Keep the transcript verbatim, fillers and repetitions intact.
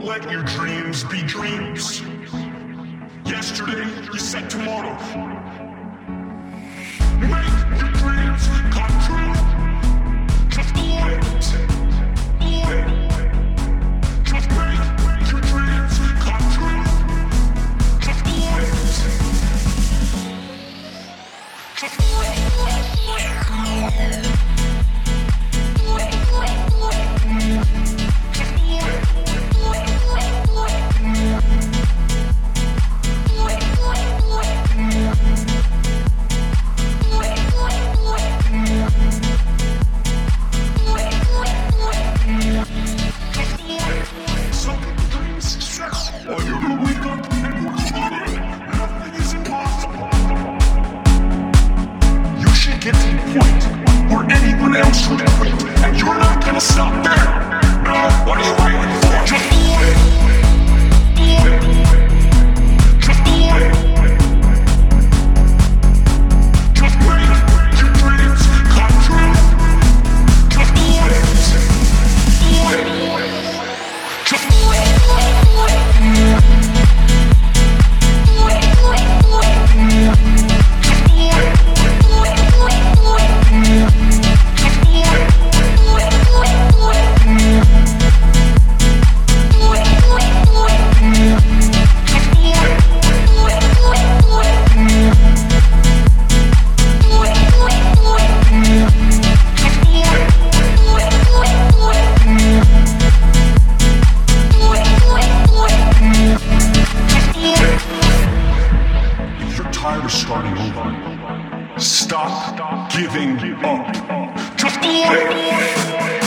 let your dreams be dreams. Yesterday, you said tomorrow. Make your dreams come true. Just do it. Do it. Just make your dreams come true. Just do it. Just do it. Get to the point where anyone else would quit, and you're not gonna stop there. No, what are you waiting for? Just do it. Do it. Just do it. Just make your dreams come true. Just do it. Do it. Just do it. Tired of starting over. Stop giving up. Just do it.